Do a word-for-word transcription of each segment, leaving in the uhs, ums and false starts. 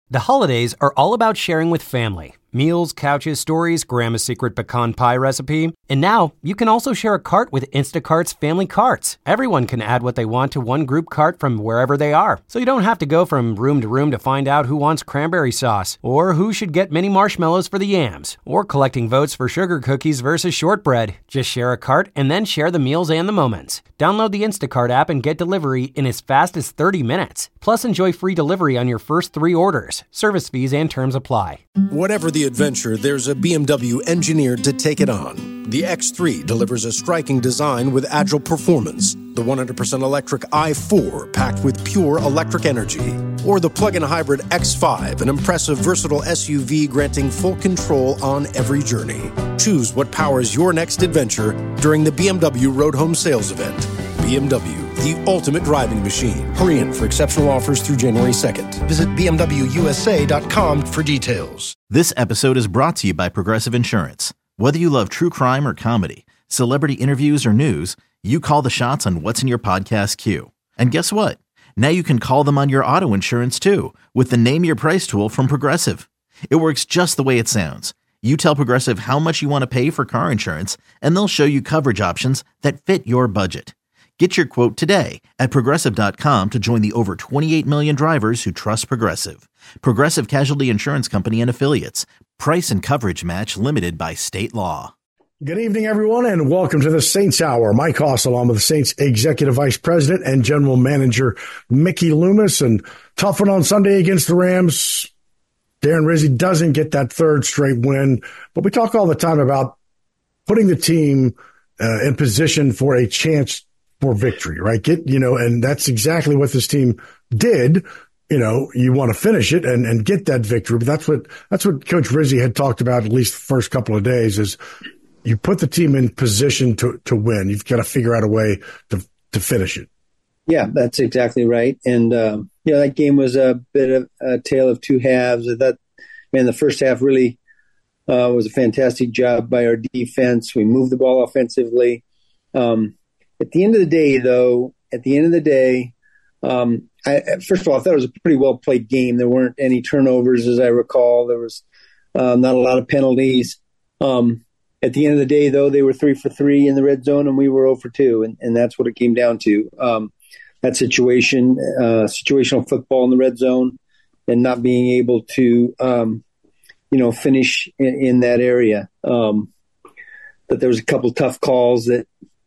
The holidays are all about sharing with family. Meals, couches, stories, Grandma's secret pecan pie recipe. And now, you can also share a cart with Instacart's Family Carts. Everyone can add what they want to one group cart from wherever they are. So you don't have to go from room to room to find out who wants cranberry sauce, or who should get mini marshmallows for the yams, or collecting votes for sugar cookies versus shortbread. Just share a cart and then share the meals and the moments. Download the Instacart app and get delivery in as fast as thirty minutes. Plus, enjoy free delivery on your first three orders. Service fees and terms apply. Whatever the adventure, there's a B M W engineered to take it on. The X three delivers a striking design with agile performance. The one hundred percent electric i four, packed with pure electric energy. Or the plug-in hybrid X five, an impressive, versatile S U V granting full control on every journey. Choose what powers your next adventure during the B M W Road Home Sales Event. B M W, the ultimate driving machine. Hurry in for exceptional offers through January second. Visit B M W U S A dot com for details. This episode is brought to you by Progressive Insurance. Whether you love true crime or comedy, celebrity interviews or news, you call the shots on what's in your podcast queue. And guess what? Now you can call them on your auto insurance too with the Name Your Price tool from Progressive. It works just the way it sounds. You tell Progressive how much you want to pay for car insurance, and they'll show you coverage options that fit your budget. Get your quote today at Progressive dot com to join the over twenty-eight million drivers who trust Progressive. Progressive Casualty Insurance Company and Affiliates. Price and coverage match limited by state law. Good evening, everyone, and welcome to the Saints Hour. Mike Hoss, along with the Saints Executive Vice President and General Manager Mickey Loomis. And tough one on Sunday against the Rams. Darren Rizzi doesn't get that third straight win. But we talk all the time about putting the team uh, in position for a chance for victory, right? Get, you know, and that's exactly what this team did. You know, you want to finish it and, and get that victory. But that's what, that's what Coach Rizzi had talked about at least the first couple of days is you put the team in position to, to win. You've got to figure out a way to, to finish it. Yeah, that's exactly right. And, um, you know, that game was a bit of a tale of two halves. I thought, man, the first half really uh, was a fantastic job by our defense. We moved the ball offensively. Um, At the end of the day, though, at the end of the day, um, I, first of all, I thought it was a pretty well-played game. There weren't any turnovers, as I recall. There was uh, not a lot of penalties. Um, at the end of the day, though, they were three for three in the red zone, and we were zero for two, and, and that's what it came down to. Um, that situation, uh, situational football in the red zone, and not being able to, um, you know, finish in, in that area. Um, but there was a couple tough calls that,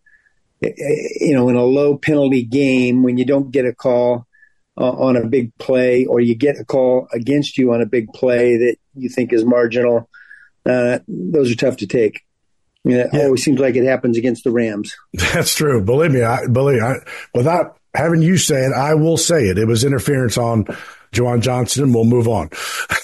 you know, in a low penalty game, when you don't get a call uh, on a big play, or you get a call against you on a big play that you think is marginal, uh, those are tough to take. I mean, it yeah. always seems like it happens against the Rams. That's true. Believe me, I believe I, without having you say it, I will say it. It was interference on Juwan Johnson. We'll move on.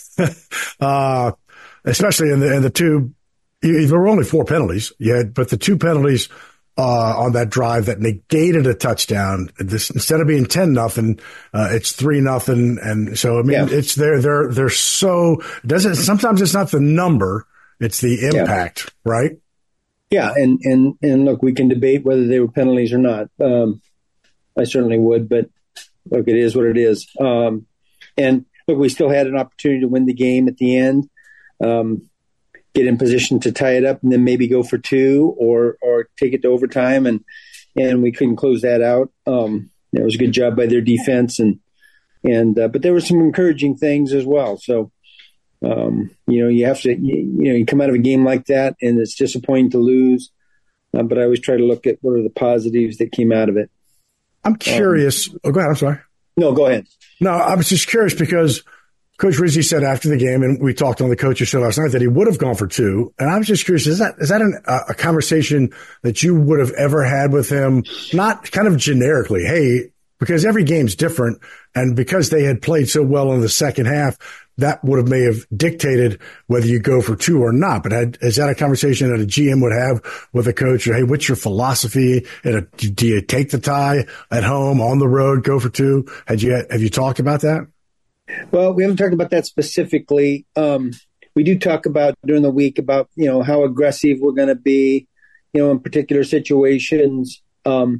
uh, especially in the, in the two, there were only four penalties. Yeah, but the two penalties Uh, on that drive that negated a touchdown. This, instead of being ten nothing, uh, it's three nothing, and so I mean, yeah. it's they're they're they're so doesn't sometimes it's not the number, it's the impact, yeah. right? Yeah, and and and look, we can debate whether they were penalties or not. Um, I certainly would, but look, it is what it is. Um, and look, we still had an opportunity to win the game at the end. Um, get in position to tie it up and then maybe go for two or or take it to overtime, and and we couldn't close that out. Um, it was a good job by their defense, and and uh, but there were some encouraging things as well. So um, you know, you have to you, you know you come out of a game like that, and it's disappointing to lose. Uh, but I always try to look at what are the positives that came out of it. I'm curious. Um, oh, go ahead. I'm sorry. No, go ahead. No, I was just curious because Coach Rizzi said after the game, and we talked on the coaches show last night, that he would have gone for two. And I was just curious, is that is that an, a conversation that you would have ever had with him? Not kind of generically, hey, because every game's different, and because they had played so well in the second half, that would have may have dictated whether you go for two or not. But had, is that a conversation that a G M would have with a coach? Or, hey, what's your philosophy? A, do you take the tie at home, on the road, go for two? Had you have you talked about that? Well, we haven't talked about that specifically. Um, we do talk about during the week about, you know, how aggressive we're going to be, you know, in particular situations. Um,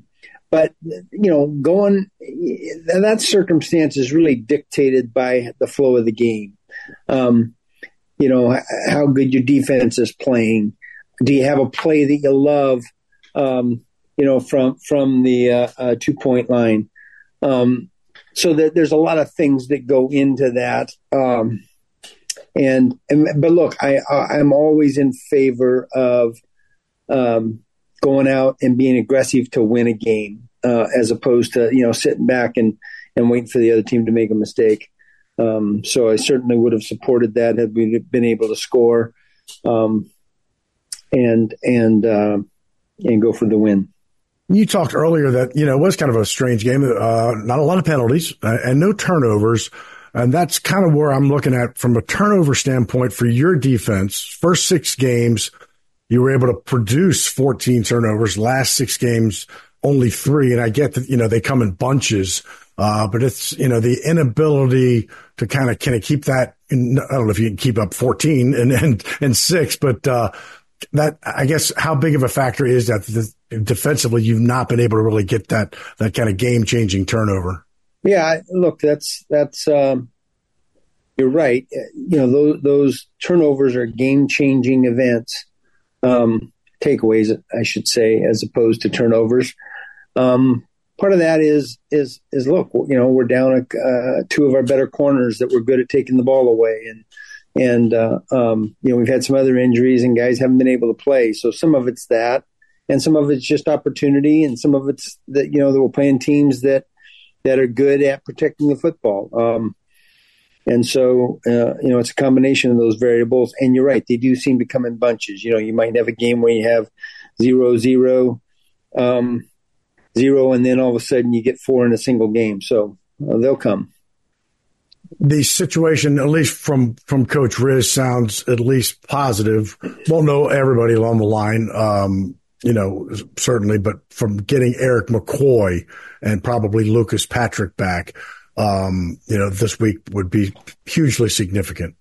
but, you know, going, that circumstance is really dictated by the flow of the game. Um, you know, how good your defense is playing. Do you have a play that you love, um, you know, from, from the uh, uh, two-point line? Um, so that there's a lot of things that go into that. Um, and, and, but look, I, I'm always in favor of, um, going out and being aggressive to win a game, uh, as opposed to, you know, sitting back and, and waiting for the other team to make a mistake. Um, so I certainly would have supported that had we been able to score, um, and, and, uh, and go for the win. You talked earlier that, you know, it was kind of a strange game, uh, not a lot of penalties uh, and no turnovers. And that's kind of where I'm looking at from a turnover standpoint for your defense. First six games, you were able to produce fourteen turnovers. Last six games, only three. And I get that, you know, they come in bunches. Uh, but it's, you know, the inability to kind of, kind of keep that in, I don't know if you can keep up fourteen and, and, and six, but, uh, that, I guess, how big of a factor is that the, defensively you've not been able to really get that, that kind of game changing turnover? Yeah, look, that's, that's, um, you're right. You know, those, those turnovers are game changing events, um, takeaways, I should say, as opposed to turnovers. Um, part of that is, is, is look, you know, we're down uh, two of our better corners that were good at taking the ball away. And, and, uh, um, you know, we've had some other injuries and guys haven't been able to play. So some of it's that, and some of it's just opportunity. And some of it's that, you know, that we're playing teams that, that are good at protecting the football. Um, and so, uh, you know, it's a combination of those variables. And you're right, they do seem to come in bunches. You know, you might have a game where you have zero, zero, um, zero, and then all of a sudden you get four in a single game. So uh, they'll come. The situation, at least from, from Coach Riz, sounds at least positive. Won't know everybody along the line, um, you know, certainly, but from getting Erik McCoy and probably Lucas Patrick back, um, you know, this week would be hugely significant.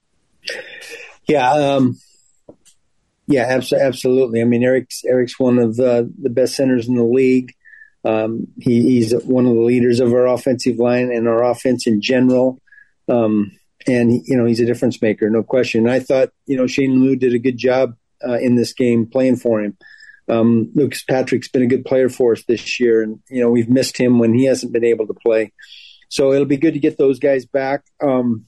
Yeah. Um, yeah, abs- absolutely. I mean, Eric's, Eric's one of uh, the best centers in the league. Um, he, he's one of the leaders of our offensive line and our offense in general. Um, and, he, you know, he's a difference maker, no question. And I thought, you know, Shane Lemieux did a good job uh, in this game playing for him. Um, Lucas Patrick's been a good player for us this year. And, you know, we've missed him when he hasn't been able to play. So it'll be good to get those guys back. Um,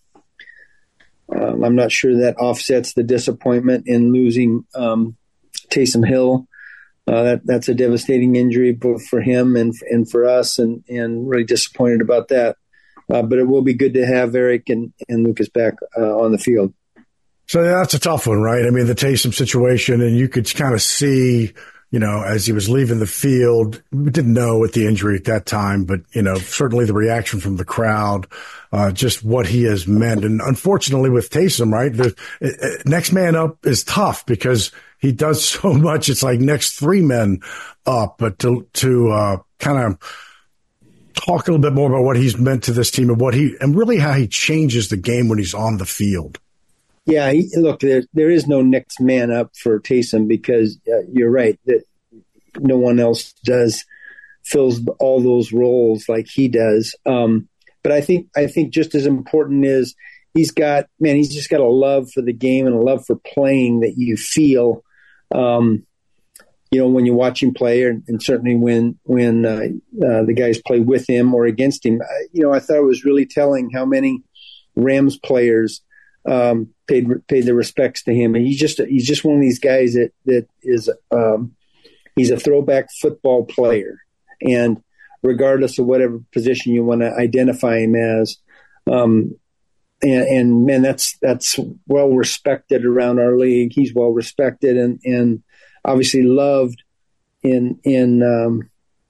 um, I'm not sure that offsets the disappointment in losing um, Taysom Hill. Uh, that that's a devastating injury both for him and and for us, and, and really disappointed about that. Uh, but it will be good to have Erik and, and Lucas back uh, on the field. So that's a tough one, right? I mean, the Taysom situation, and you could kind of see, you know, as he was leaving the field, we didn't know with the injury at that time, but, you know, certainly the reaction from the crowd, uh, just what he has meant. And unfortunately with Taysom, right, the uh, next man up is tough because he does so much. It's like next three men up, but to, to, uh, kind of talk a little bit more about what he's meant to this team and what he, and really how he changes the game when he's on the field. Yeah, he, look, there there is no next man up for Taysom because uh, you're right that no one else does fills all those roles like he does. Um, but I think I think just as important is he's got man, he's just got a love for the game and a love for playing that you feel, um, you know, when you watch him play, and, and certainly when when uh, uh, the guys play with him or against him. I, you know, I thought it was really telling how many Rams players Um, paid paid their respects to him, and he's just he's just one of these guys that that is um, he's a throwback football player, and regardless of whatever position you want to identify him as, um, and, and man, that's that's well respected around our league. He's well respected and and obviously loved in in um,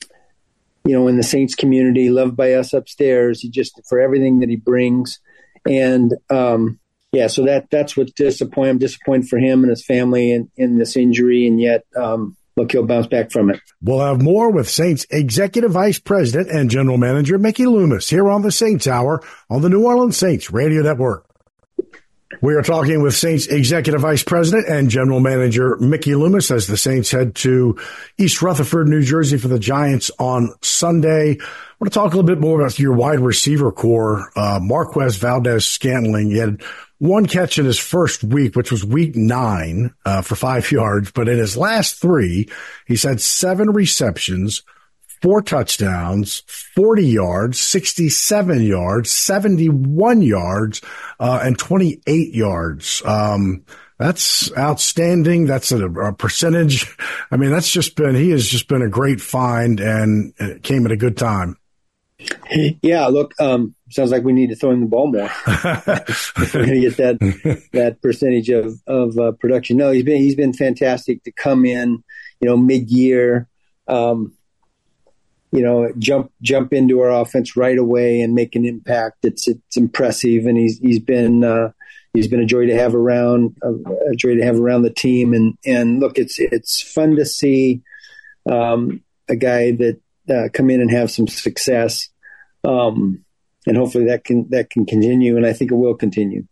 you know in the Saints community, loved by us upstairs. He just for everything that he brings, and um, Yeah, so that that's what's disappointing. I'm disappointed for him and his family in, in this injury, and yet, um, look, he'll bounce back from it. We'll have more with Saints Executive Vice President and General Manager Mickey Loomis here on the Saints Hour on the New Orleans Saints Radio Network. We are talking with Saints Executive Vice President and General Manager Mickey Loomis as the Saints head to East Rutherford, New Jersey for the Giants on Sunday. I want to talk a little bit more about your wide receiver core. Uh, Marquez Valdez-Scantling, he had one catch in his first week, which was week nine, uh, for five yards. But in his last three, he's had seven receptions, four touchdowns, forty yards, sixty-seven yards, seventy-one yards, uh, and twenty-eight yards. Um, that's outstanding. That's a, a percentage. I mean, that's just been, he has just been a great find, and it came at a good time. Yeah, look, um, sounds like we need to throw in the ball more. We're going to get that that percentage of of uh, production. No, he's been he's been fantastic to come in, you know, mid year. Um, you know, jump jump into our offense right away and make an impact. It's it's impressive, and he's he's been uh, he's been a joy to have around, a, a joy to have around the team. And and look, it's it's fun to see um, a guy that uh, come in and have some success, um, and hopefully that can that can continue, and I think it will continue.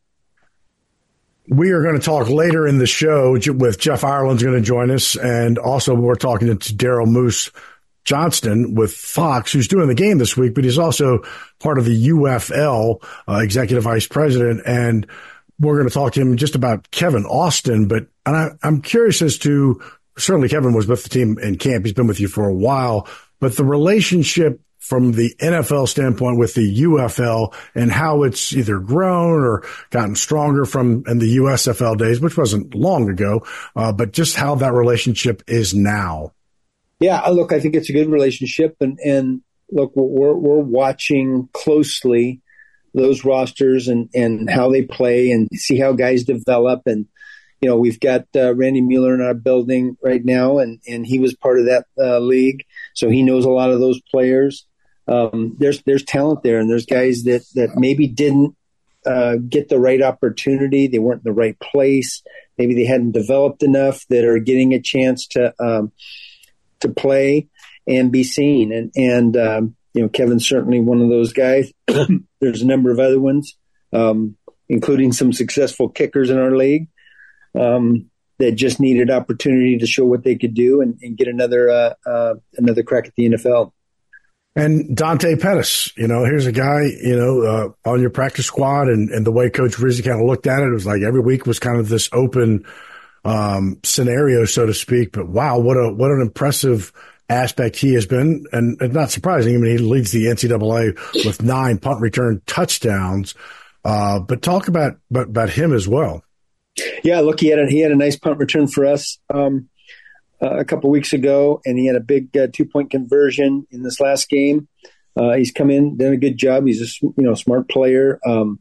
We are going to talk later in the show with Jeff Ireland's going to join us, and also we're talking to Daryl Moose Johnston with Fox, who's doing the game this week, but he's also part of the U F L, uh, executive vice president. And we're going to talk to him just about Kevin Austin. But and I, I'm curious as to, certainly Kevin was with the team in camp. He's been with you for a while, but the relationship from the N F L standpoint with the U F L and how it's either grown or gotten stronger from in the U S F L days, which wasn't long ago, uh, but just how that relationship is now. Yeah, look, I think it's a good relationship, and, and look, we're we're watching closely those rosters and, and how they play and see how guys develop. And you know, we've got uh, Randy Mueller in our building right now, and, and he was part of that uh, league, so he knows a lot of those players. Um, there's there's talent there, and there's guys that that maybe didn't uh, get the right opportunity. They weren't in the right place. Maybe they hadn't developed enough that are getting a chance to. Um, to play and be seen. And, and um, you know, Kevin's certainly one of those guys. There's a number of other ones, um, including some successful kickers in our league um, that just needed opportunity to show what they could do and, and get another uh, uh, another crack at the N F L. And Dante Pettis, you know, here's a guy, you know, uh, on your practice squad, and, and the way Coach Rizzi kind of looked at it, it was like every week was kind of this open um, scenario, so to speak. But wow, what a what an impressive aspect he has been, and, and not surprising. I mean, he leads the N C double A with nine punt return touchdowns. Uh, but talk about, about about him as well. Yeah, look, he had a, he had a nice punt return for us um, uh, a couple weeks ago, and he had a big uh, two point conversion in this last game. Uh, he's come in, done a good job. He's a you know smart player. Um,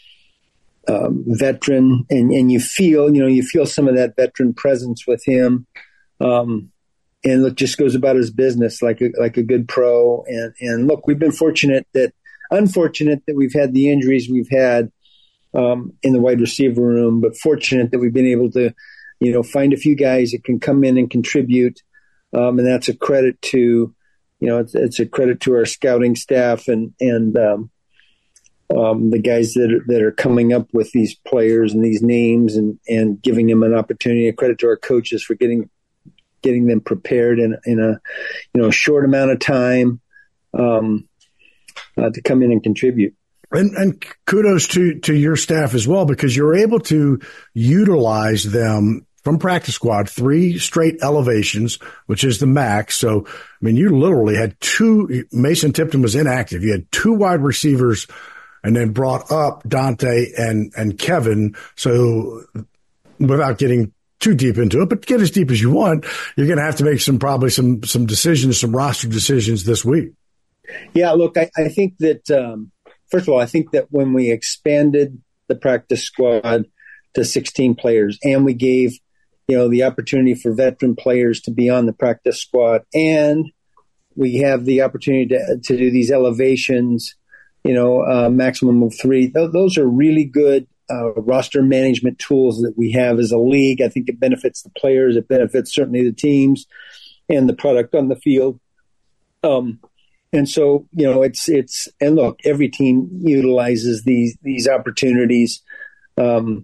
Um, veteran, and, and you feel, you know, you feel some of that veteran presence with him. Um, and look, just goes about his business like a, like a good pro. And, and look, we've been fortunate that, unfortunate that we've had the injuries we've had um, in the wide receiver room, but fortunate that we've been able to, you know, find a few guys that can come in and contribute. Um, and that's a credit to, you know, it's, it's a credit to our scouting staff and, and, um, Um, the guys that are, that are coming up with these players and these names and, and giving them an opportunity. A credit to our coaches for getting getting them prepared in in a you know short amount of time um, uh, to come in and contribute. And, and kudos to to your staff as well, because you're able to utilize them from practice squad, three straight elevations, which is the max. So, I mean, you literally had two. Mason Tipton was inactive. You had two wide receivers, and then brought up Dante and, and Kevin. So without getting too deep into it, but get as deep as you want, you're going to have to make some, probably some, some decisions, some roster decisions this week. Yeah, look, I, I think that, um, first of all, I think that when we expanded the practice squad to sixteen players and we gave, you know, the opportunity for veteran players to be on the practice squad, and we have the opportunity to, to do these elevations, you know, uh, maximum of three. Th- those are really good uh, roster management tools that we have as a league. I think it benefits the players. It benefits certainly the teams and the product on the field. Um, and so, you know, it's, it's, and look, every team utilizes these, these opportunities. Um,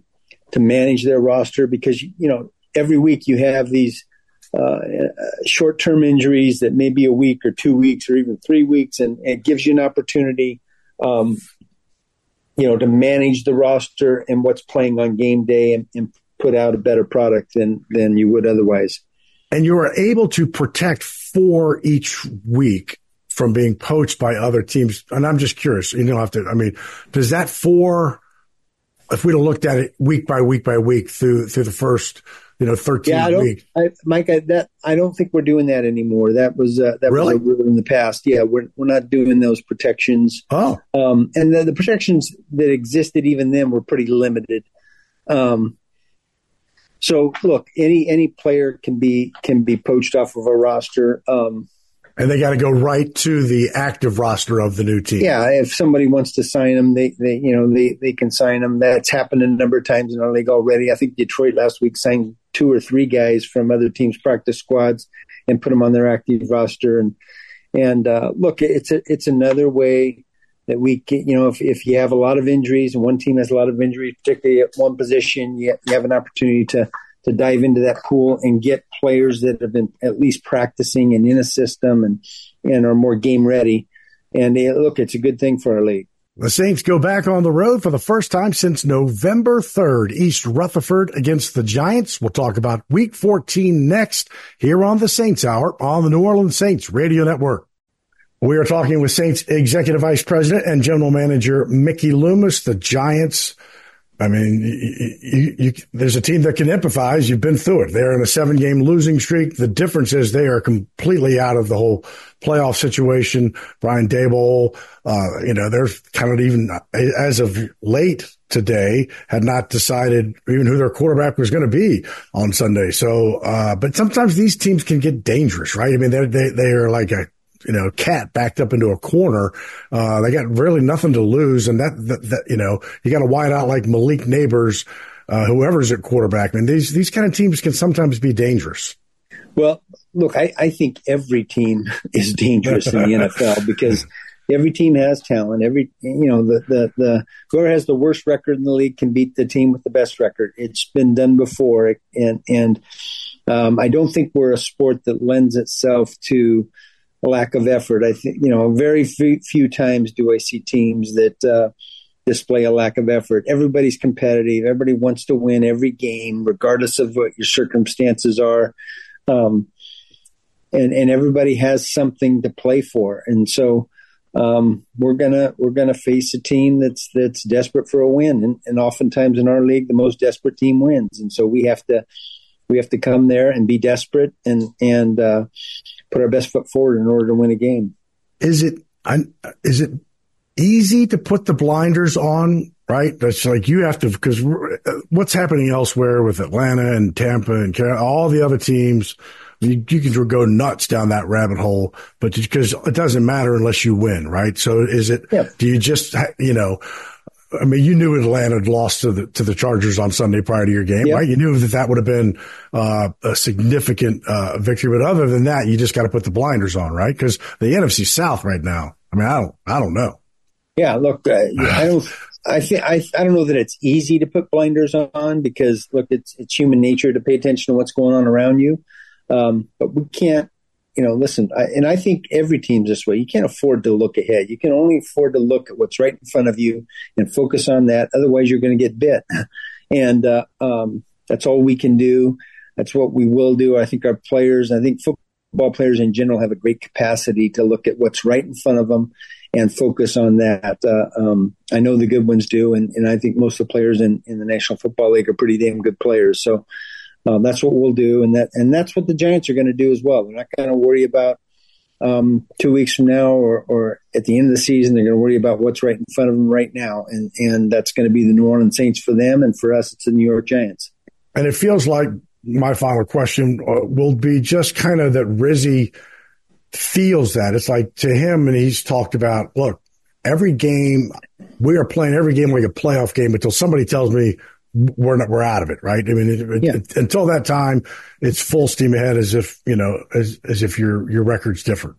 to manage their roster because, you know, every week you have these uh, short-term injuries that may be a week or two weeks or even three weeks, and it gives you an opportunity, um, you know, to manage the roster and what's playing on game day and, and put out a better product than than you would otherwise. And you are able to protect four each week from being poached by other teams. And I'm just curious, you don't have to, I mean, does that four, if we'd have looked at it week by week by week through through the first, you know, thirteen yeah, I don't, weeks. I, Mike, I, that, I don't think we're doing that anymore. That was uh, that really? was a rule in the past. Yeah, we're we're not doing those protections. Oh. Um, and the, the protections that existed even then were pretty limited. Um So look, any any player can be can be poached off of a roster, um, and they got to go right to the active roster of the new team. Yeah, if somebody wants to sign them, they, they you know they, they can sign them. That's happened a number of times in our league already. I think Detroit last week signed two or three guys from other teams' practice squads and put them on their active roster. And and uh, look, it's a, it's another way that we can, you know, if if you have a lot of injuries and one team has a lot of injuries, particularly at one position, you, you have an opportunity to to dive into that pool and get players that have been at least practicing and in a system and and are more game ready. And uh, look, it's a good thing for our league. The Saints go back on the road for the first time since November third. East Rutherford against the Giants. We'll talk about Week fourteen next here on the Saints Hour on the New Orleans Saints Radio Network. We are talking with Saints Executive Vice President and General Manager Mickey Loomis. The Giants, I mean, you, you, you, there's a team that can empathize. You've been through it. They're in a seven-game losing streak. The difference is they are completely out of the whole playoff situation. Brian Daboll, uh, you know, they're kind of even, as of late today, had not decided even who their quarterback was going to be on Sunday. So, uh, but sometimes these teams can get dangerous, right? I mean, they're, they they are like a you know, cat backed up into a corner. Uh, they got really nothing to lose. And that, that, that you know, you got to wide out like Malik Neighbors, uh, whoever's at quarterback. I mean, these, these kind of teams can sometimes be dangerous. Well, look, I, I think every team is dangerous in the N F L because every team has talent. Every, you know, the, the, the, whoever has the worst record in the league can beat the team with the best record. It's been done before. And, and, um, I don't think we're a sport that lends itself to lack of effort. I think, you know, very few, few times do I see teams that uh, display a lack of effort. Everybody's competitive. Everybody wants to win every game, regardless of what your circumstances are. Um, and, and everybody has something to play for. And so um, we're gonna we're gonna face a team that's that's desperate for a win. And, and oftentimes in our league, the most desperate team wins. And so we have to we have to come there and be desperate and and uh, put our best foot forward in order to win a game. Is it is it easy to put the blinders on, right? That's like you have to, because what's happening elsewhere with Atlanta and Tampa and all the other teams, you, you can go nuts down that rabbit hole, but because it doesn't matter unless you win, right? So is it, yeah. do you just, you know, I mean, you knew Atlanta had lost to the to the Chargers on Sunday prior to your game, yep. right? You knew that that would have been uh, a significant uh, victory, but other than that, you just got to put the blinders on, right? Because the N F C South right now, I mean, I don't, I don't know. Yeah, look, uh, I don't, I think, I, I don't know that it's easy to put blinders on because, look, it's it's human nature to pay attention to what's going on around you, um, but we can't. You know, listen, I, and I think every team's this way. You can't afford to look ahead. You can only afford to look at what's right in front of you and focus on that. Otherwise, you're going to get bit. And uh, um, that's all we can do. That's what we will do. I think our players, I think football players in general have a great capacity to look at what's right in front of them and focus on that. Uh, um, I know the good ones do, and, and I think most of the players in, in the National Football League are pretty damn good players. So, Um, that's what we'll do, and that and that's what the Giants are going to do as well. They're not going to worry about um, two weeks from now or, or at the end of the season. They're going to worry about what's right in front of them right now, and, and that's going to be the New Orleans Saints for them, and for us, it's the New York Giants. And it feels like my final question will be just kind of that Rizzy feels that. It's like to him, and he's talked about, look, every game, we are playing every game like a playoff game until somebody tells me we're not, we're out of it, right? I mean, it, yeah. it, until that time, it's full steam ahead, as if you know, as as if your your record's different.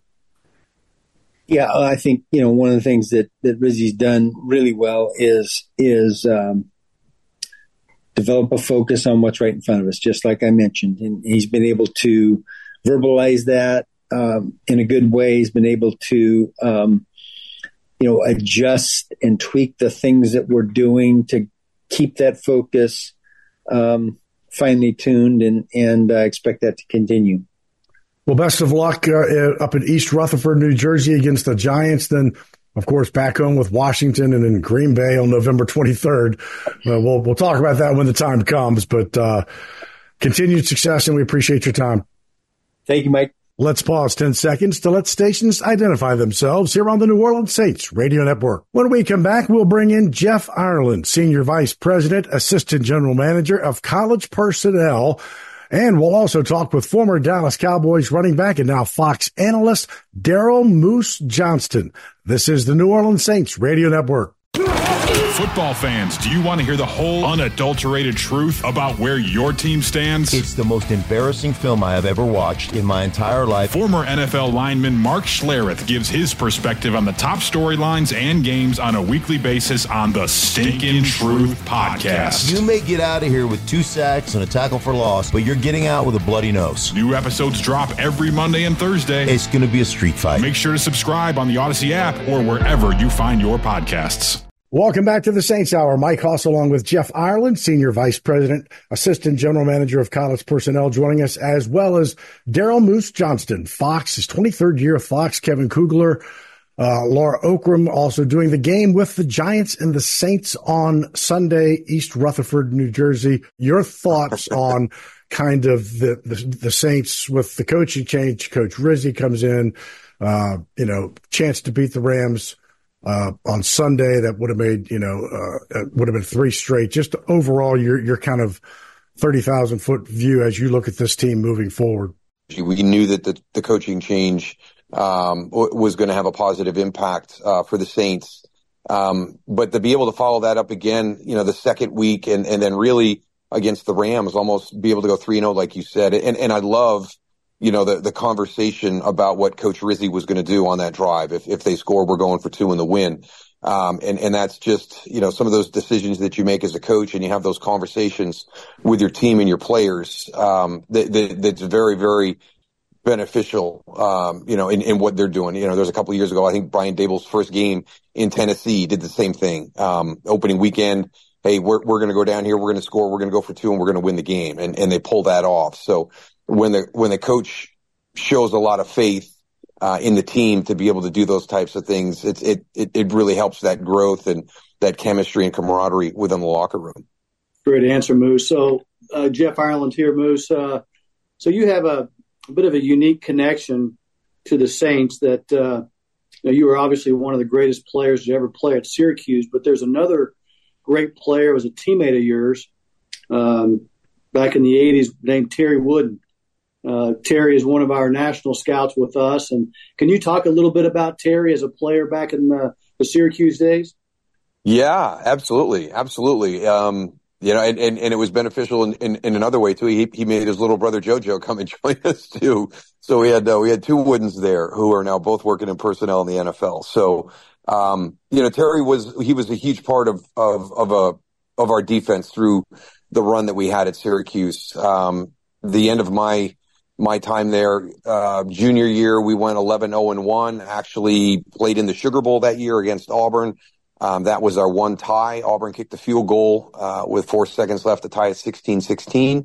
Yeah, I think you know one of the things that that Rizzy's done really well is is um, develop a focus on what's right in front of us, just like I mentioned. And he's been able to verbalize that um, in a good way. He's been able to, um, you know, adjust and tweak the things that we're doing to keep that focus um, finely tuned, and, and I expect that to continue. Well, best of luck uh, up in East Rutherford, New Jersey against the Giants. Then, of course, back home with Washington and in Green Bay on November twenty-third. Uh, we'll we'll talk about that when the time comes, but uh, continued success, and we appreciate your time. Thank you, Mike. Let's pause ten seconds to let stations identify themselves here on the New Orleans Saints Radio Network. When we come back, we'll bring in Jeff Ireland, Senior Vice President, Assistant General Manager of College Personnel. And we'll also talk with former Dallas Cowboys running back and now Fox analyst Daryl Moose Johnston. This is the New Orleans Saints Radio Network. Football fans, do you want to hear the whole unadulterated truth about where your team stands? It's the most embarrassing film I have ever watched in my entire life. Former N F L lineman Mark Schlereth gives his perspective on the top storylines and games on a weekly basis on the Stinkin' Truth Podcast. You may get out of here with two sacks and a tackle for loss, but you're getting out with a bloody nose. New episodes drop every Monday and Thursday. It's going to be a street fight. Make sure to subscribe on the Odyssey app or wherever you find your podcasts. Welcome back to the Saints Hour. Mike Hoss along with Jeff Ireland, Senior Vice President, Assistant General Manager of College Personnel, joining us, as well as Daryl Moose Johnston, Fox, his twenty-third year of Fox, Kevin Kugler, uh, Laura Okram, also doing the game with the Giants and the Saints on Sunday, East Rutherford, New Jersey. Your thoughts on kind of the, the, the Saints with the coaching change? Coach Rizzi comes in, uh, you know, chance to beat the Rams Uh, on Sunday. That would have made, you know, uh, would have been three straight. Just overall, your your kind of thirty thousand foot view as you look at this team moving forward. We knew that the, the coaching change um, was going to have a positive impact uh, for the Saints. Um, but to be able to follow that up again, you know, the second week and, and then really against the Rams, almost be able to go three and oh, like you said. And, and I love, you know, the, the conversation about what Coach Rizzi was going to do on that drive. If, if they score, we're going for two in the win. Um, and, and that's just, you know, some of those decisions that you make as a coach, and you have those conversations with your team and your players, um, that, that, that's very, very beneficial, um, you know, in, in what they're doing. You know, there's a couple of years ago, I think Brian Dable's first game in Tennessee did the same thing. Um, opening weekend, hey, we're, we're going to go down here, we're going to score, we're going to go for two, and we're going to win the game. And, and they pull that off. So, when the when the coach shows a lot of faith uh, in the team to be able to do those types of things, it it it, it really helps that growth and that chemistry and camaraderie within the locker room. Great answer, Moose. So uh, Jeff Ireland here, Moose. Uh, so you have a, a bit of a unique connection to the Saints. That uh, you know, you were obviously one of the greatest players to ever play at Syracuse, but there's another great player, was a teammate of yours um, back in the eighties, named Terry Wooden. Uh, Terry is one of our national scouts with us. And can you talk a little bit about Terry as a player back in the, the Syracuse days? Yeah, absolutely. Absolutely. Um, you know, and, and, and it was beneficial in, in, in another way too. He, he made his little brother JoJo come and join us too. So we had, uh, we had two Woodens there who are now both working in personnel in the N F L. So, um, you know, Terry was, he was a huge part of, of, of a, of our defense through the run that we had at Syracuse. Um, the end of my, My time there, uh, junior year, we went eleven oh and one, actually played in the Sugar Bowl that year against Auburn. Um, that was our one tie. Auburn kicked the field goal, uh, with four seconds left to tie at sixteen sixteen.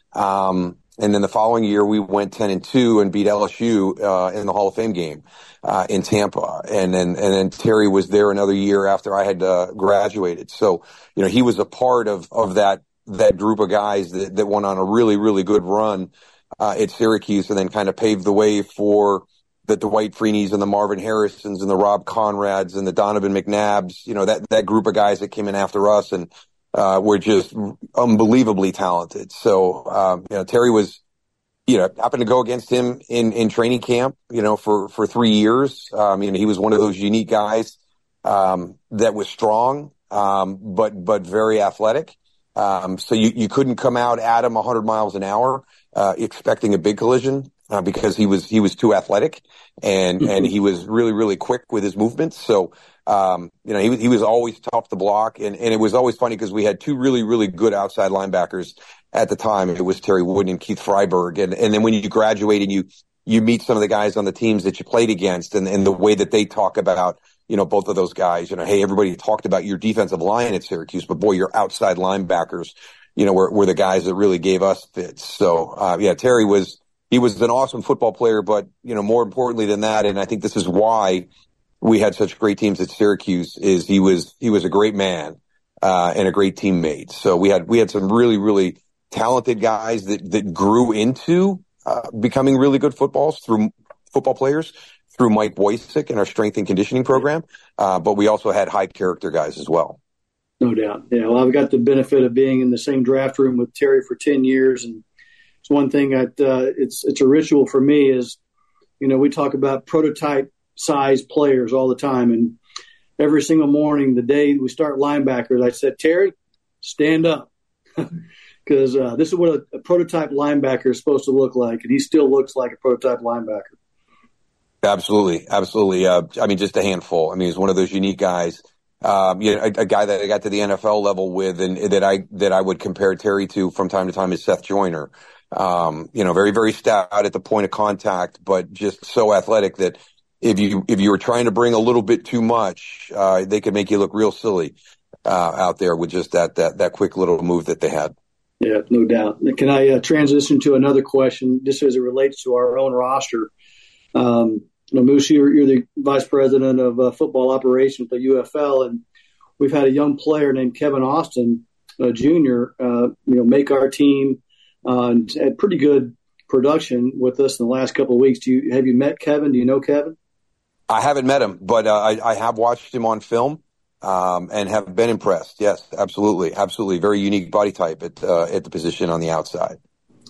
Um, and then the following year, we went ten and two and beat L S U, uh, in the Hall of Fame game, uh, in Tampa. And then, and then Terry was there another year after I had, uh, graduated. So, you know, he was a part of, of that, that group of guys that, that went on a really, really good run Uh, at Syracuse, and then kind of paved the way for the Dwight Freeneys and the Marvin Harrisons and the Rob Conrads and the Donovan McNabbs, you know, that, that group of guys that came in after us and, uh, were just unbelievably talented. So, um, you know, Terry was, you know, happened to go against him in, in training camp, you know, for, for three years. Um, you know, he was one of those unique guys, um, that was strong, um, but, but very athletic. Um, so you, you couldn't come out at him a hundred miles an hour, uh, expecting a big collision. uh, because he was he was too athletic and and he was really really quick with his movements. So um, you know he he was always tough to block, and and it was always funny because we had two really really good outside linebackers at the time. It was Terry Wooden and Keith Freiberg, and and then when you graduate and you you meet some of the guys on the teams that you played against, and and the way that they talk about, you know, both of those guys, you know, hey, everybody talked about your defensive line at Syracuse, but boy, your outside linebackers, you know, were, were the guys that really gave us fits. So, uh, yeah, Terry was, he was an awesome football player, but, you know, more importantly than that, and I think this is why we had such great teams at Syracuse, is he was, he was a great man, uh, and a great teammate. So we had, we had some really, really talented guys that, that grew into, uh, becoming really good footballs through football players. Through Mike Wojcik in our strength and conditioning program, uh, but we also had high character guys as well. No doubt. Yeah, well, I've got the benefit of being in the same draft room with Terry for ten years, and it's one thing that uh, it's it's a ritual for me is, you know, we talk about prototype size players all the time, and every single morning, the day we start linebackers, I said, Terry, stand up, because uh, this is what a, a prototype linebacker is supposed to look like, and he still looks like a prototype linebacker. Absolutely. Absolutely. Uh, I mean, just a handful. I mean, he's one of those unique guys, um, you know, a, a guy that I got to the N F L level with and that I, that I would compare Terry to from time to time is Seth Joyner. Um, you know, very, very stout at the point of contact, but just so athletic that if you, if you were trying to bring a little bit too much, uh, they could make you look real silly, uh, out there with just that, that, that quick little move that they had. Yeah, no doubt. Can I uh, transition to another question just as it relates to our own roster? Um, You know, Moose, you're, you're the vice president of uh, football operations at the U F L, and we've had a young player named Kevin Austin, uh, Junior, uh, you know, make our team uh, and had pretty good production with us in the last couple of weeks. Do you have you met Kevin? Do you know Kevin? I haven't met him, but uh, I, I have watched him on film um, and have been impressed. Yes, absolutely, absolutely, very unique body type at uh, at the position on the outside.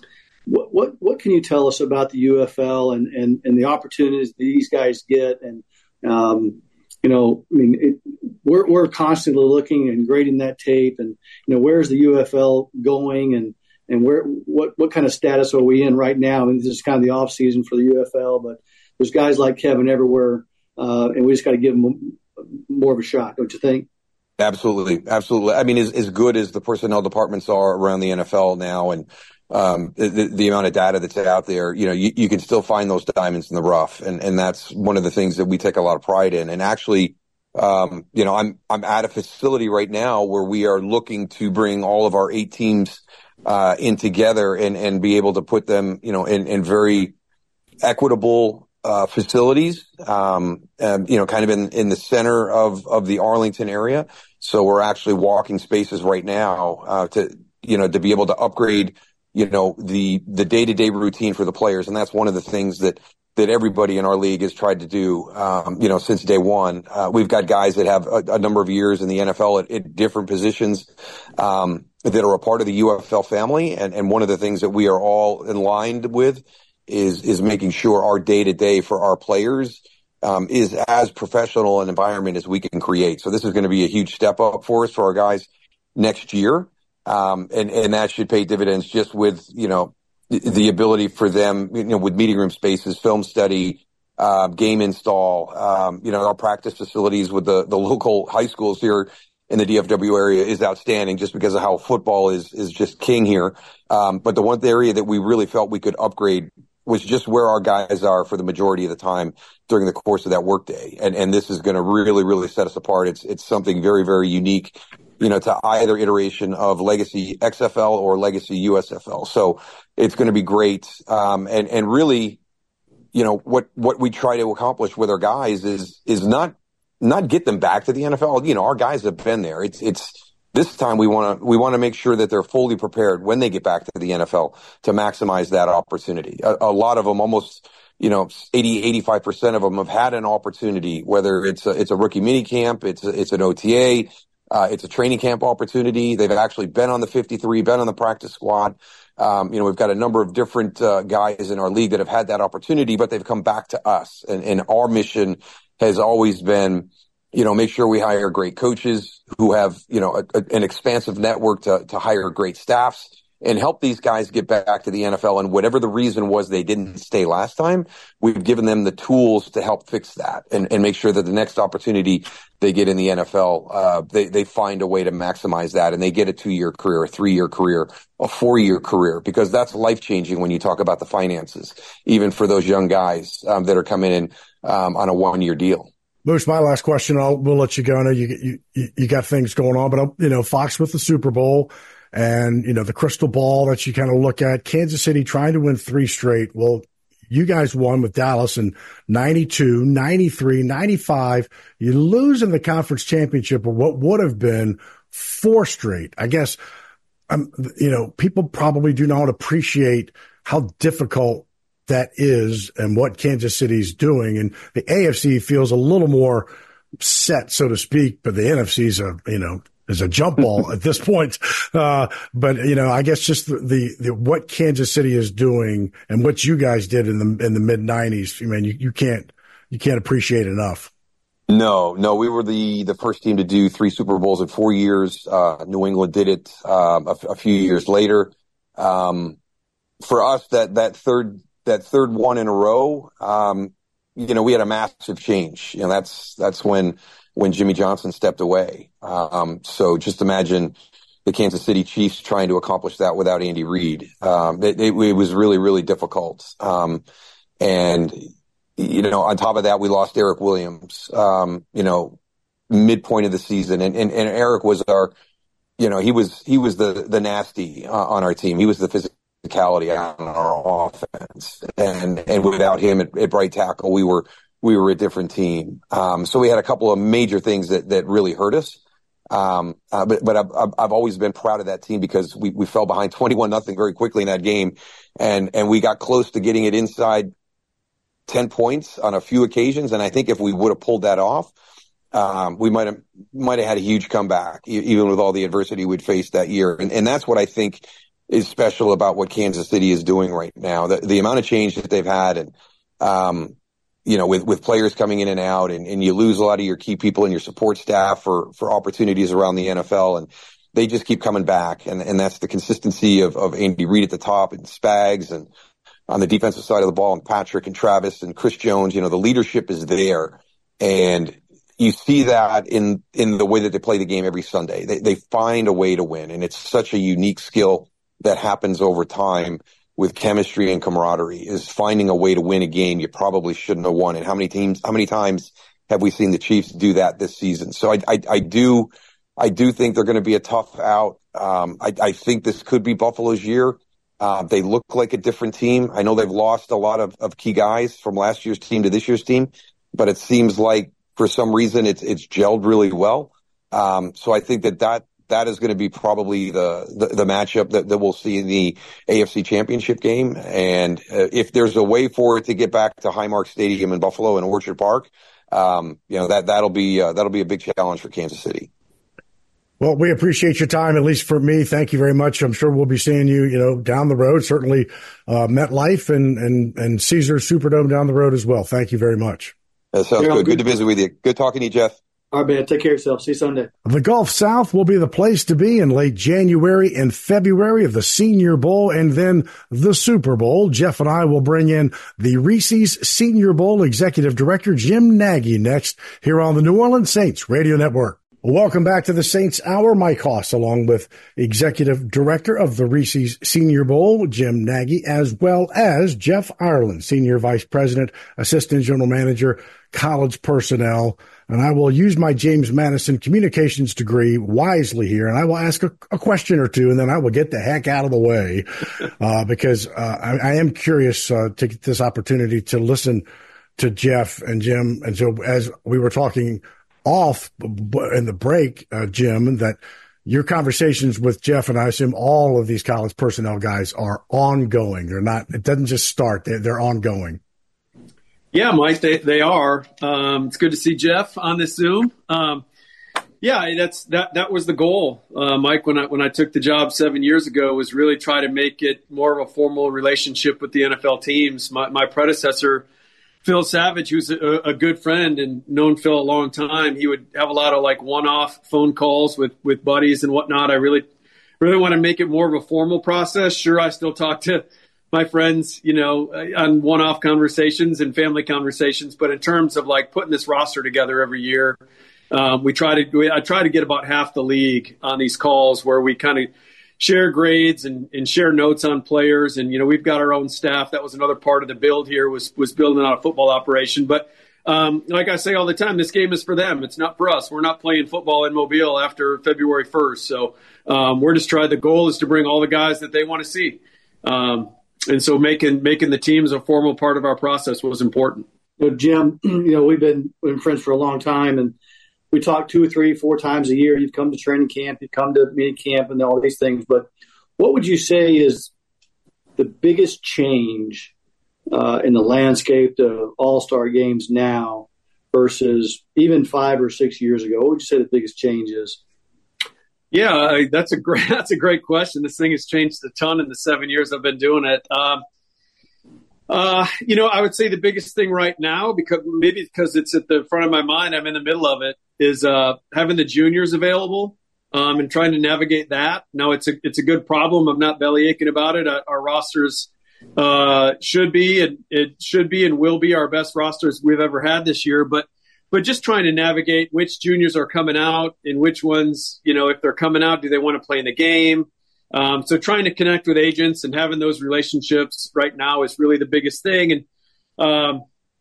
What, what what can you tell us about the U F L and, and, and the opportunities these guys get? And, um, you know, I mean, it, we're, we're constantly looking and grading that tape and, you know, where's the U F L going and, and where, what, what kind of status are we in right now? I mean, this is kind of the off season for the U F L, but there's guys like Kevin everywhere. Uh, and we just got to give them more of a shot. Don't you think? Absolutely. Absolutely. I mean, as, as good as the personnel departments are around the N F L now and, Um, the, the amount of data that's out there, you know, you, you can still find those diamonds in the rough. And, and that's one of the things that we take a lot of pride in. And actually, um, you know, I'm, I'm at a facility right now where we are looking to bring all of our eight teams, uh, in together and, and be able to put them, you know, in, in very equitable, uh, facilities, um, and, you know, kind of in, in the center of, of the Arlington area. So we're actually walking spaces right now, uh, to, you know, to be able to upgrade, you know, the, the day-to-day routine for the players. And that's one of the things that, that everybody in our league has tried to do, um, you know, since day one. Uh, we've got guys that have a, a number of years in the N F L at, at different positions, um, that are a part of the U F L family. And, and one of the things that we are all in line with is, is making sure our day-to-day for our players, um, is as professional an environment as we can create. So this is going to be a huge step up for us, for our guys next year. Um, and, and that should pay dividends just with, you know, the, the ability for them, you know, with meeting room spaces, film study, uh, game install, um, you know, our practice facilities with the, the local high schools here in the D F W area is outstanding just because of how football is, is just king here. Um, but the one area that we really felt we could upgrade was just where our guys are for the majority of the time during the course of that workday. And, and this is going to really, really set us apart. It's, it's something very, very unique, you know, to either iteration of Legacy X F L or Legacy U S F L. So it's going to be great. Um, and, and really, you know, what, what we try to accomplish with our guys is, is not, not get them back to the N F L. You know, our guys have been there. It's, it's this time we want to, we want to make sure that they're fully prepared when they get back to the N F L to maximize that opportunity. A, a lot of them, almost, you know, eighty, eighty-five percent of them have had an opportunity, whether it's a, it's a rookie mini camp, it's a, it's an O T A, Uh, it's a training camp opportunity. They've actually been on the fifty-three, been on the practice squad. Um, you know, we've got a number of different uh, guys in our league that have had that opportunity, but they've come back to us. And, and our mission has always been, you know, make sure we hire great coaches who have, you know, a, a, an expansive network to, to hire great staffs and help these guys get back to the N F L. And whatever the reason was they didn't stay last time, we've given them the tools to help fix that and, and make sure that the next opportunity they get in the N F L, uh, they, they find a way to maximize that, and they get a two-year career, a three-year career, a four-year career, because that's life-changing when you talk about the finances, even for those young guys um, that are coming in um, on a one-year deal. Moose, my last question, I'll, we'll let you go. I know you, you, you got things going on, but, you know, Fox with the Super Bowl and, you know, the crystal ball that you kind of look at, Kansas City trying to win three straight. Well, you guys won with Dallas in ninety-two, ninety-three, ninety-five. You lose in the conference championship of what would have been four straight. I guess, um, you know, people probably do not appreciate how difficult that is and what Kansas City's doing. And the A F C feels a little more set, so to speak, but the N F C is a, you know, is a jump ball at this point. Uh, but, you know, I guess just the, the, the, what Kansas City is doing and what you guys did in the, in the mid nineties, I mean, you, you can't, you can't appreciate enough. No, no, we were the, the first team to do three Super Bowls in four years. Uh, New England did it, um, a, a few years later. Um, for us, that, that third, that third one in a row, um, you know, we had a massive change. You know, that's, that's when, when Jimmy Johnson stepped away. Um, so just imagine the Kansas City Chiefs trying to accomplish that without Andy Reid. Um, it, it, it was really, really difficult. Um, and, you know, on top of that, we lost Eric Williams, um, you know, midpoint of the season. And, and, and Eric was our, you know, he was, he was the, the nasty uh, on our team. He was the physicality on our offense. And, and without him at, at right tackle, we were, we were a different team. Um, so we had a couple of major things that, that really hurt us. Um, uh, but, but I've, I've always been proud of that team because we, we fell behind twenty-one nothing very quickly in that game. And, and we got close to getting it inside ten points on a few occasions. And I think if we would have pulled that off, um, we might have, might have had a huge comeback, even with all the adversity we'd faced that year. And, and that's what I think is special about what Kansas City is doing right now. The, the amount of change that they've had and, um, you know, with, with players coming in and out, and, and you lose a lot of your key people and your support staff for, for opportunities around the N F L, and they just keep coming back. And, and that's the consistency of, of Andy Reid at the top and Spags, and on the defensive side of the ball, and Patrick and Travis and Chris Jones. You know, the leadership is there, and you see that in, in the way that they play the game every Sunday. They, they find a way to win, and it's such a unique skill that happens over time with chemistry and camaraderie, is finding a way to win a game you probably shouldn't have won. And how many teams, how many times have we seen the Chiefs do that this season? So I, I, I do, I do think they're going to be a tough out. Um, I, I think this could be Buffalo's year. Uh, they look like a different team. I know they've lost a lot of, of key guys from last year's team to this year's team, but it seems like for some reason it's, it's gelled really well. Um, so I think that that, that is going to be probably the, the, the matchup that, that we'll see in the A F C Championship game. And uh, if there's a way for it to get back to Highmark Stadium in Buffalo and Orchard Park, um, you know, that, that'll be, uh, that'll be a big challenge for Kansas City. Well, we appreciate your time, at least for me. Thank you very much. I'm sure we'll be seeing you, you know, down the road, certainly, uh, MetLife and, and, and Caesars Superdome down the road as well. Thank you very much. That sounds good. Good to visit with you. Good talking to you, Jeff. All right, man. Take care of yourself. See you Sunday. The Gulf South will be the place to be in late January and February of the Senior Bowl and then the Super Bowl. Jeff and I will bring in the Reese's Senior Bowl Executive Director, Jim Nagy, next here on the New Orleans Saints Radio Network. Welcome back to the Saints Hour. Mike Hoss, along with Executive Director of the Reese's Senior Bowl, Jim Nagy, as well as Jeff Ireland, Senior Vice President, Assistant General Manager, College Personnel. And I will use my James Madison communications degree wisely here, and I will ask a, a question or two, and then I will get the heck out of the way uh, because uh, I, I am curious uh, to get this opportunity to listen to Jeff and Jim. And so as we were talking off in the break, uh, Jim, that your conversations with Jeff, and I assume all of these college personnel guys, are ongoing. They're not, it doesn't just start, they're, they're ongoing. Yeah, Mike, they, they are. Um, it's good to see Jeff on this Zoom. Um, yeah, that's, that, that was the goal, uh, Mike, when I, when I took the job seven years ago, was really try to make it more of a formal relationship with the N F L teams. My, my predecessor, Phil Savage, who's a, a good friend and known Phil a long time, he would have a lot of like one-off phone calls with, with buddies and whatnot. I really, really want to make it more of a formal process. Sure, I still talk to my friends, you know, on one-off conversations and family conversations. But in terms of like putting this roster together every year, um, we try to, we, I try to get about half the league on these calls where we kind of share grades and, and share notes on players. And, you know, we've got our own staff. That was another part of the build here was, was building out a football operation. But um, like I say all the time, this game is for them. It's not for us. We're not playing football in Mobile after February first. So um, we're just trying, the goal is to bring all the guys that they want to see. Um, And so making making the teams a formal part of our process was important. You know, Jim, you know, we've been, we've been friends for a long time, and we talk two or three, four times a year. You've come to training camp, you've come to mini camp and all these things. But what would you say is the biggest change uh, in the landscape of all-star games now versus even five or six years ago? What would you say the biggest change is? Yeah, that's a great that's a great question. This thing has changed a ton in the seven years I've been doing it. Um, uh, you know, I would say the biggest thing right now, because maybe because it's at the front of my mind, I'm in the middle of it, is uh, having the juniors available um, and trying to navigate that. Now, it's a it's a good problem. I'm not belly aching about it. Our rosters uh, should be and it should be and will be our best rosters we've ever had this year, but. But just trying to navigate which juniors are coming out and which ones, you know, if they're coming out, do they want to play in the game? Um, so trying to connect with agents and having those relationships right now is really the biggest thing. And, um,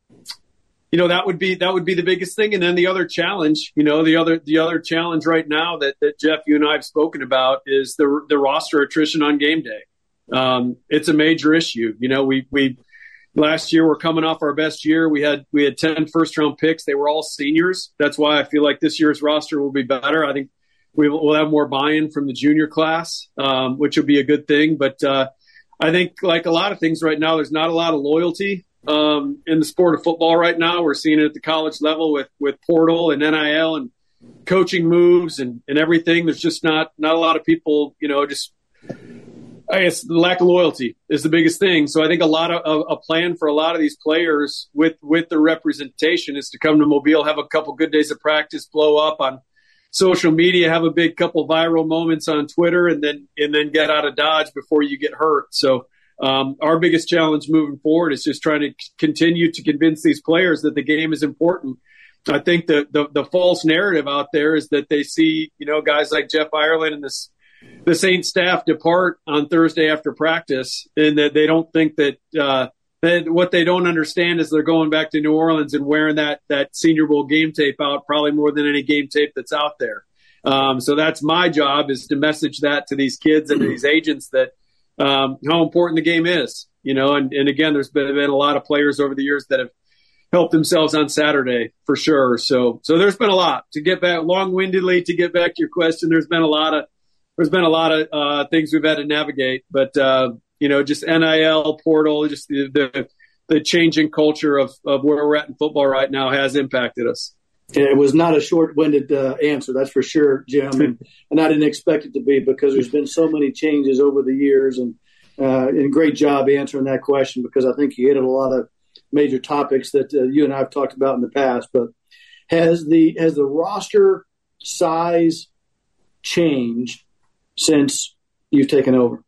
you know, that would be that would be the biggest thing. And then the other challenge, you know, the other the other challenge right now that, that Jeff, you and I have spoken about is the the roster attrition on game day. Um, it's a major issue. You know, we we. Last year, we're coming off our best year. We had we had ten first-round picks. They were all seniors. That's why I feel like this year's roster will be better. I think we will we'll have more buy-in from the junior class, um, which will be a good thing. But uh, I think, like a lot of things right now, there's not a lot of loyalty um, in the sport of football right now. We're seeing it at the college level with with portal and N I L and coaching moves and, and everything. There's just not not a lot of people, you know, just – I guess the lack of loyalty is the biggest thing. So I think a lot of a, a plan for a lot of these players with, with the representation is to come to Mobile, have a couple good days of practice, blow up on social media, have a big couple viral moments on Twitter, and then and then get out of Dodge before you get hurt. So um, our biggest challenge moving forward is just trying to c- continue to convince these players that the game is important. I think the, the the false narrative out there is that they see, you know, guys like Jeff Ireland and this the Saints staff depart on Thursday after practice, and that they don't think that, uh, that what they don't understand is they're going back to New Orleans and wearing that, that Senior Bowl game tape out probably more than any game tape that's out there. Um, so that's my job, is to message that to these kids and to these agents that um, how important the game is, you know, and, and again, there's been, been a lot of players over the years that have helped themselves on Saturday for sure. So, so there's been a lot to get back long-windedly to get back to your question. There's been a lot of, There's been a lot of uh, things we've had to navigate, but, uh, you know, just N I L, portal, just the, the, the changing culture of, of where we're at in football right now has impacted us. Yeah, it was not a short-winded uh, answer, that's for sure, Jim, and, and I didn't expect it to be, because there's been so many changes over the years, and, uh, and great job answering that question, because I think you hit a lot of major topics that uh, you and I have talked about in the past. But has the has the roster size changed since you've taken over?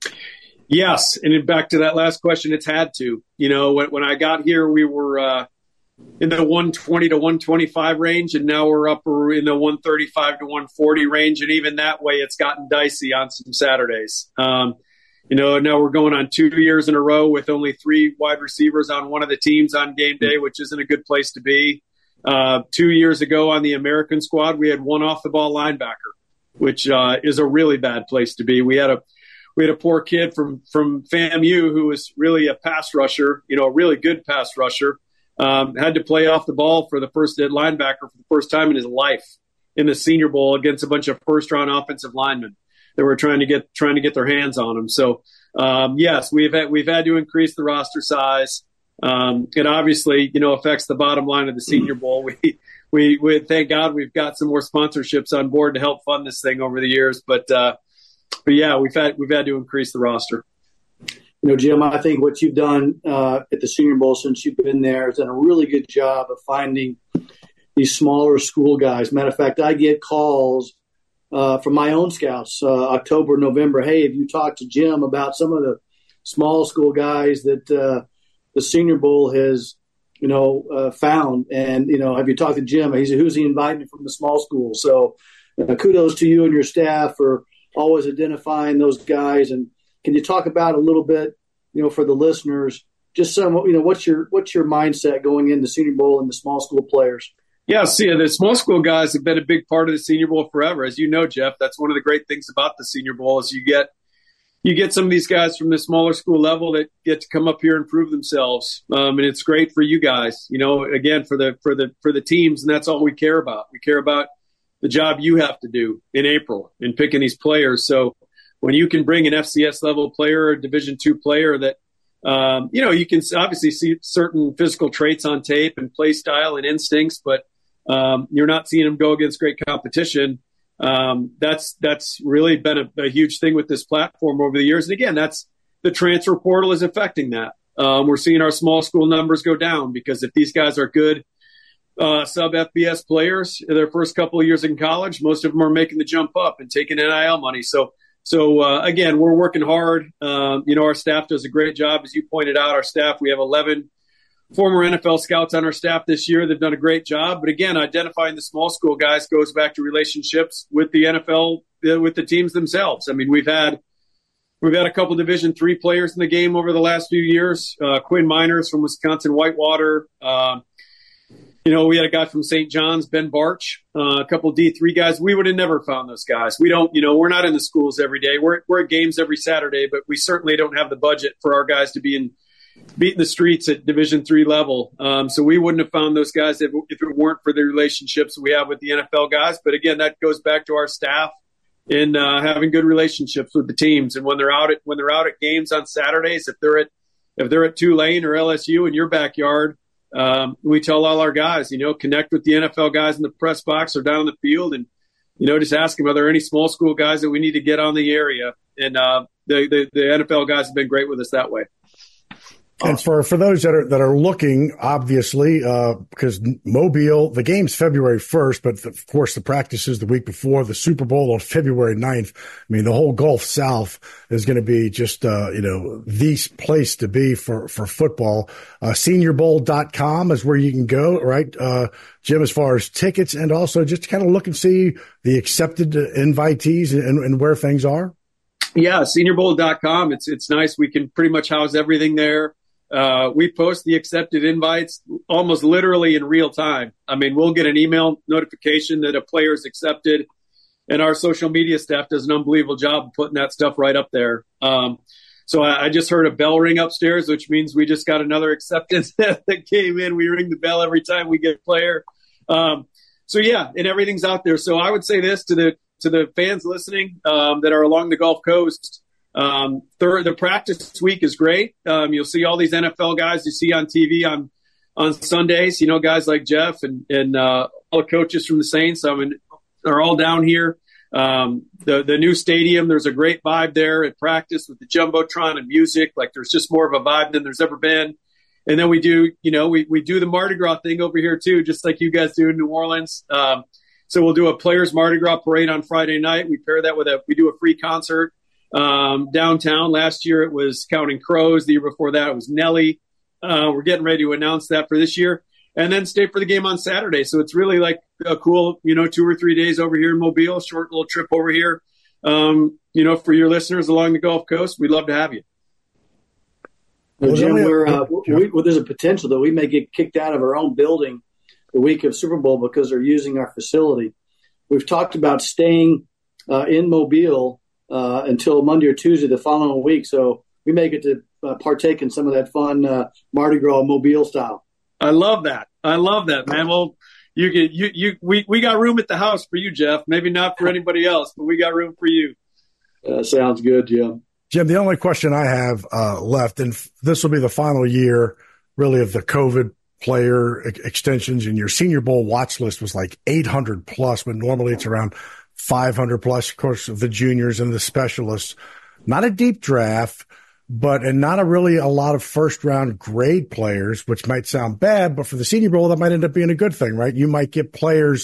Yes. And back to that last question, it's had to. You know, when, when I got here, we were uh, in the one twenty to one twenty-five range, and now we're up in the one thirty-five to one forty range. And even that way, it's gotten dicey on some Saturdays. Um, you know, now we're going on two years in a row with only three wide receivers on one of the teams on game day, which isn't a good place to be. Uh, two years ago on the American squad, we had one off-the-ball linebacker, which uh, is a really bad place to be. We had a we had a poor kid from from FAMU who was really a pass rusher, you know, a really good pass rusher. Um, had to play off the ball for the first linebacker for the first time in his life in the Senior Bowl against a bunch of first round offensive linemen that were trying to get trying to get their hands on him. So um, yes, we've had, we've had to increase the roster size. Um, it obviously, you know, affects the bottom line of the Senior Bowl. We, we, we, thank God we've got some more sponsorships on board to help fund this thing over the years. But, uh, but yeah, we've had, we've had to increase the roster. You know, Jim, I think what you've done uh, at the Senior Bowl since you've been there has done a really good job of finding these smaller school guys. Matter of fact, I get calls uh, from my own scouts, uh, October, November. Hey, have you talked to Jim about some of the small school guys that uh, the Senior Bowl has, you know, uh, found? And, you know, have you talked to Jim? He's who's he inviting from the small school? So uh, kudos to you and your staff for always identifying those guys. And can you talk about a little bit, you know, for the listeners, just some, you know, what's your what's your mindset going into Senior Bowl and the small school players? Yeah, see, the small school guys have been a big part of the Senior Bowl forever. As you know, Jeff, that's one of the great things about the Senior Bowl is you get you get some of these guys from the smaller school level that get to come up here and prove themselves, um, and it's great for you guys. You know, again, for the for the for the teams, and that's all we care about. We care about the job you have to do in April in picking these players. So when you can bring an F C S level player or Division two player that um, you know you can obviously see certain physical traits on tape and play style and instincts, but um, you're not seeing them go against great competition. Um, that's that's really been a, a huge thing with this platform over the years. And again, that's the transfer portal is affecting that. Um, we're seeing our small school numbers go down because if these guys are good uh, sub F B S players in their first couple of years in college, most of them are making the jump up and taking N I L money. So, so uh, again, we're working hard. Um, you know, our staff does a great job, as you pointed out. Our staff, we have eleven former N F L scouts on our staff this year. They've done a great job. But again, identifying the small school guys goes back to relationships with the N F L, uh, with the teams themselves. I mean, we've had we've had a couple Division three players in the game over the last few years. Uh, Quinn Miners from Wisconsin Whitewater. Uh, you know, we had a guy from Saint John's, Ben Barch, uh, a couple D three guys. We would have never found those guys. We don't, you know, we're not in the schools every day. We're, we're at games every Saturday, but we certainly don't have the budget for our guys to be in beating the streets at Division three level. Um, so we wouldn't have found those guys if, if it weren't for the relationships we have with the N F L guys. But again, that goes back to our staff in uh, having good relationships with the teams. And when they're out at when they're out at games on Saturdays, if they're at if they're at Tulane or L S U in your backyard, um, we tell all our guys, you know, connect with the N F L guys in the press box or down in the field, and you know, just ask them, are there any small school guys that we need to get on the area? And uh, the, the the N F L guys have been great with us that way. And for, for those that are that are looking, obviously, uh, because Mobile, the game's February first, but the, of course the practice is the week before, the Super Bowl on February ninth. I mean, the whole Gulf South is going to be just, uh, you know, the place to be for, for football. Uh, senior bowl dot com is where you can go, right, uh, Jim, as far as tickets and also just kind of look and see the accepted invitees and, and where things are. Yeah, senior bowl dot com. It's, it's nice. We can pretty much house everything there. Uh, we post the accepted invites almost literally in real time. I mean, we'll get an email notification that a player is accepted, and our social media staff does an unbelievable job of putting that stuff right up there. Um, so I, I just heard a bell ring upstairs, which means we just got another acceptance that came in. We ring the bell every time we get a player. Um, so yeah, and everything's out there. So I would say this to the to the fans listening um, that are along the Gulf Coast. Um, the, the practice week is great. Um, you'll see all these N F L guys you see on T V on, on Sundays, you know, guys like Jeff and, and, uh, all the coaches from the Saints. I mean, are all down here. Um, the, the new stadium, there's a great vibe there at practice with the Jumbotron and music. Like there's just more of a vibe than there's ever been. And then we do, you know, we, we do the Mardi Gras thing over here too, just like you guys do in New Orleans. Um, so we'll do a Players Mardi Gras parade on Friday night. We pair that with a, we do a free concert. Um, downtown last year, it was Counting Crows. The year before that, it was Nelly. Uh, we're getting ready to announce that for this year and then stay for the game on Saturday. So it's really like a cool, you know, two or three days over here in Mobile, short little trip over here. Um, you know, for your listeners along the Gulf Coast, we'd love to have you. Well, Jim, we're, uh, we, well, there's a potential that we may get kicked out of our own building the week of Super Bowl because they're using our facility. We've talked about staying uh, in Mobile Uh, until Monday or Tuesday the following week. So we may get to uh, partake in some of that fun uh, Mardi Gras Mobile style. I love that. I love that, man. Well, you can, you, you, we, we got room at the house for you, Jeff. Maybe not for anybody else, but we got room for you. Uh, sounds good, Jim. Jim, the only question I have uh, left, and this will be the final year really of the COVID player ex- extensions, and your Senior Bowl watch list was like eight hundred plus, but normally it's around five hundred plus, of course, of the juniors and the specialists. Not a deep draft, but and not a really a lot of first round grade players, which might sound bad, but for the Senior Bowl, that might end up being a good thing, right? You might get players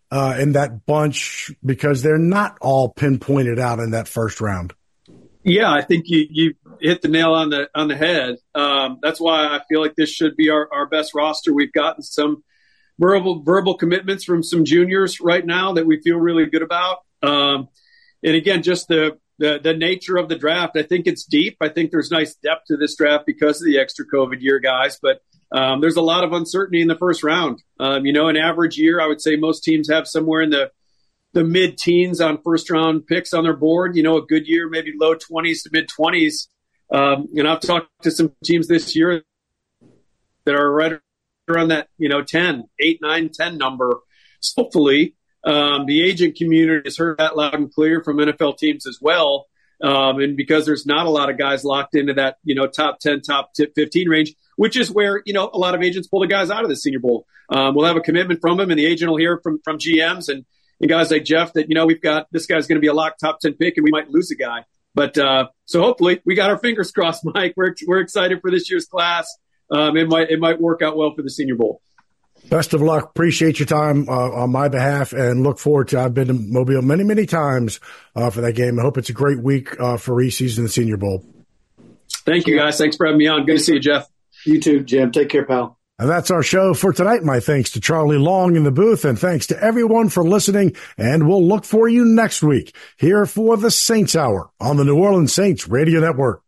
uh, in that bunch because they're not all pinpointed out in that first round. Yeah, I think you, you hit the nail on the on the head. Um, that's why I feel like this should be our, our best roster. We've gotten some verbal verbal commitments from some juniors right now that we feel really good about. Um, and again, just the, the the nature of the draft. I think it's deep. I think there's nice depth to this draft because of the extra COVID year, guys. But um, there's a lot of uncertainty in the first round. Um, you know, an average year, I would say most teams have somewhere in the the mid-teens on first-round picks on their board. You know, a good year, maybe low twenties to mid-twenties. Um, and I've talked to some teams this year that are right around that, you know, ten, eight, nine, ten number. So hopefully um, the agent community has heard that loud and clear from N F L teams as well. Um, and because there's not a lot of guys locked into that, you know, top ten, top fifteen range, which is where, you know, a lot of agents pull the guys out of the Senior Bowl. Um, we'll have a commitment from them, and the agent will hear from, from G Ms and, and guys like Jeff that, you know, we've got this guy's going to be a locked top ten pick and we might lose a guy. But uh, so hopefully we got our fingers crossed, Mike. We're we're excited for this year's class. Um, it might it might work out well for the Senior Bowl. Best of luck. Appreciate your time uh, on my behalf and look forward to, I've been to Mobile many, many times uh, for that game. I hope it's a great week uh, for Reese's and the Senior Bowl. Thank you, guys. Thanks for having me on. Good to see you, Jeff. You too, Jim. Take care, pal. And that's our show for tonight. My thanks to Charlie Long in the booth, and thanks to everyone for listening. And we'll look for you next week here for the Saints Hour on the New Orleans Saints Radio Network.